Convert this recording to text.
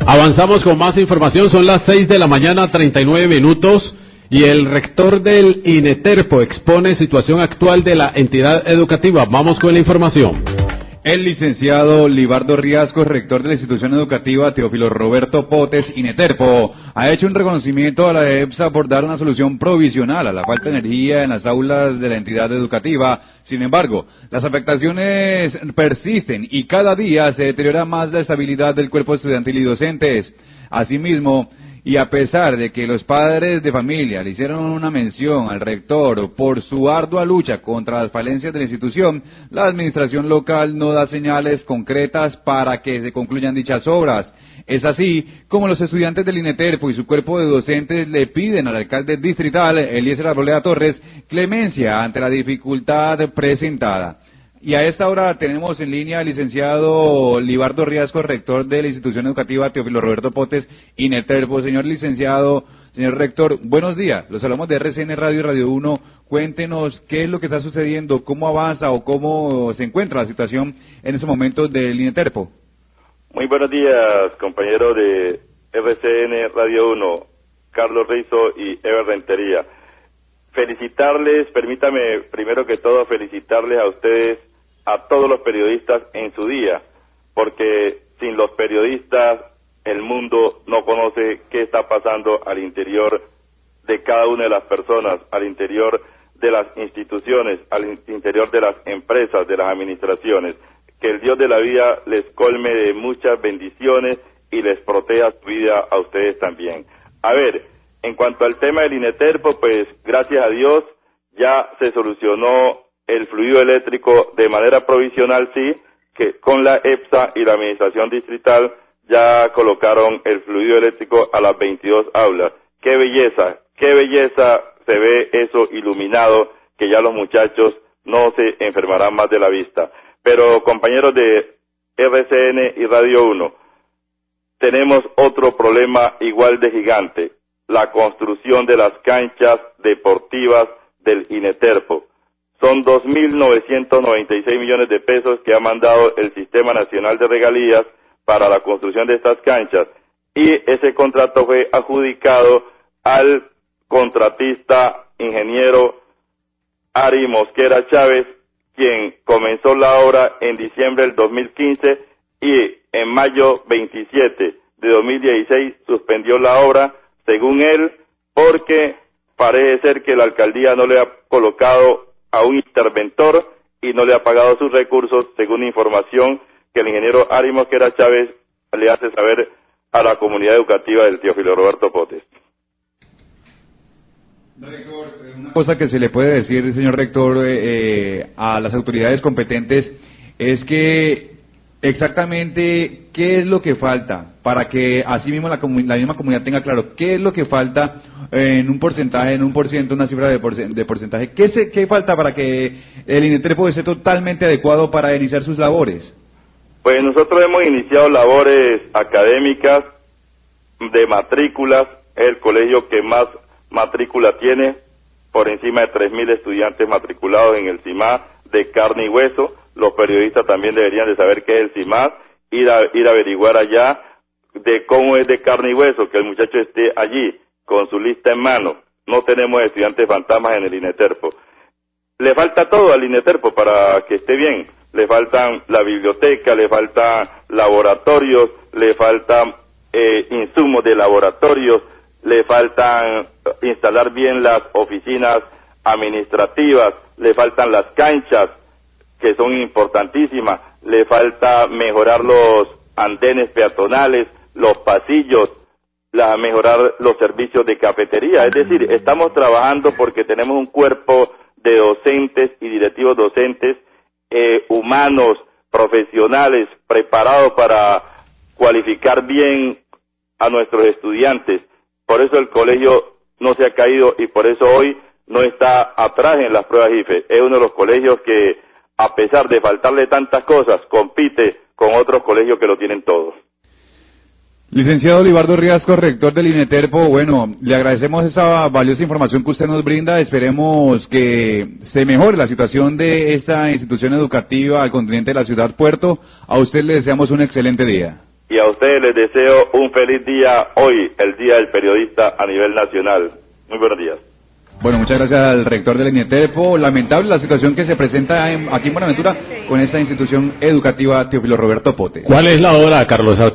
Avanzamos con más información, son las 6 de la mañana, 39 minutos, y el rector del INETERPO expone situación actual de la entidad educativa. Vamos con la información. El licenciado Libardo Riascos, rector de la institución educativa Teófilo Roberto Potes, INETERPO, ha hecho un reconocimiento a la EPSA por dar una solución provisional a la falta de energía en las aulas de la entidad educativa. Sin embargo, las afectaciones persisten y cada día se deteriora más la estabilidad del cuerpo estudiantil y docentes. Asimismo, y a pesar de que los padres de familia le hicieron una mención al rector por su ardua lucha contra las falencias de la institución, la administración local no da señales concretas para que se concluyan dichas obras. Es así como los estudiantes del INETERPO y su cuerpo de docentes le piden al alcalde distrital, Eliezer Arboleda Torres, clemencia ante la dificultad presentada. Y a esta hora tenemos en línea al licenciado Libardo Riascos, rector de la institución educativa Teófilo Roberto Potes, INETERPO. Señor licenciado, señor rector, buenos días. Los hablamos de RCN Radio y Radio 1. Cuéntenos qué es lo que está sucediendo, cómo avanza o cómo se encuentra la situación en ese momento del INETERPO. Muy buenos días, compañeros de RCN Radio 1, Carlos Rizo y Ever Rentería. Felicitarles, permítame primero que todo felicitarles a ustedes, a todos los periodistas en su día, porque sin los periodistas el mundo no conoce qué está pasando al interior de cada una de las personas, al interior de las instituciones, al interior de las empresas, de las administraciones. Que el Dios de la vida les colme de muchas bendiciones y les proteja su vida a ustedes también. A ver, en cuanto al tema del INETERPO, pues gracias a Dios ya se solucionó el fluido eléctrico de manera provisional, sí, que con la EPSA y la administración distrital ya colocaron el fluido eléctrico a las 22 aulas. Qué belleza se ve eso iluminado, que ya los muchachos no se enfermarán más de la vista. Pero compañeros de RCN y Radio 1, tenemos otro problema igual de gigante, la construcción de las canchas deportivas del INETERPO. Son 2.996 millones de pesos que ha mandado el Sistema Nacional de Regalías para la construcción de estas canchas, y ese contrato fue adjudicado al contratista ingeniero Ari Mosquera Chávez, quien comenzó la obra en diciembre del 2015 y en mayo 27 de 2016 suspendió la obra, según él, porque parece ser que la alcaldía no le ha colocado a un interventor y no le ha pagado sus recursos, según información que el ingeniero Ari Mosquera Chávez le hace saber a la comunidad educativa del Teófilo Roberto Potes. Rector, una cosa que se le puede decir, señor rector, a las autoridades competentes es que exactamente qué es lo que falta para que así mismo la misma comunidad tenga claro qué es lo que falta en un porcentaje, en un por ciento, una cifra de porcentaje. ¿Qué falta para que el INETERPO esté totalmente adecuado para iniciar sus labores? Pues nosotros hemos iniciado labores académicas de matrículas, es el colegio que más matrícula tiene, por encima de 3.000 estudiantes matriculados en el CIMAD de carne y hueso. Los periodistas también deberían de saber qué es el CIMAD, ir a averiguar allá de cómo es de carne y hueso, que el muchacho esté allí con su lista en mano. No tenemos estudiantes fantasmas en el INETERPO. Le falta todo al INETERPO para que esté bien. Le faltan la biblioteca, le faltan laboratorios, le faltan insumos de laboratorios, le faltan instalar bien las oficinas administrativas, le faltan las canchas, que son importantísimas, le falta mejorar los andenes peatonales, los pasillos, mejorar los servicios de cafetería. Es decir, estamos trabajando porque tenemos un cuerpo de docentes y directivos docentes humanos, profesionales, preparados para cualificar bien a nuestros estudiantes. Por eso el colegio no se ha caído y por eso hoy no está atrás en las pruebas IFE. Es uno de los colegios que, a pesar de faltarle tantas cosas, compite con otros colegios que lo tienen todo. Licenciado Libardo Riascos, rector del INETERPO, bueno, le agradecemos esa valiosa información que usted nos brinda. Esperemos que se mejore la situación de esta institución educativa al continente de la ciudad Puerto. A usted le deseamos un excelente día. y a ustedes les deseo un feliz día hoy, el Día del Periodista a nivel nacional. Muy buenos días. Bueno, muchas gracias al rector del INETERPO. Lamentable la situación que se presenta aquí en Buenaventura con esta institución educativa Teófilo Roberto Potes. ¿Cuál es la hora, Carlos?